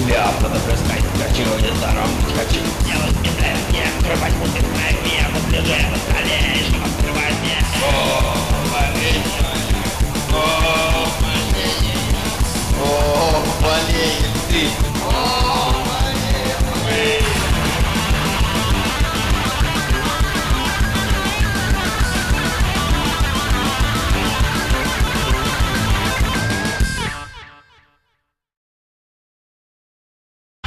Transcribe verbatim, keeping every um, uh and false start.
Я буду бросать, хочу, не здоровать хочу. Делать мне, не открывать, будет моя, я буду лежать на столе, что открывать мне.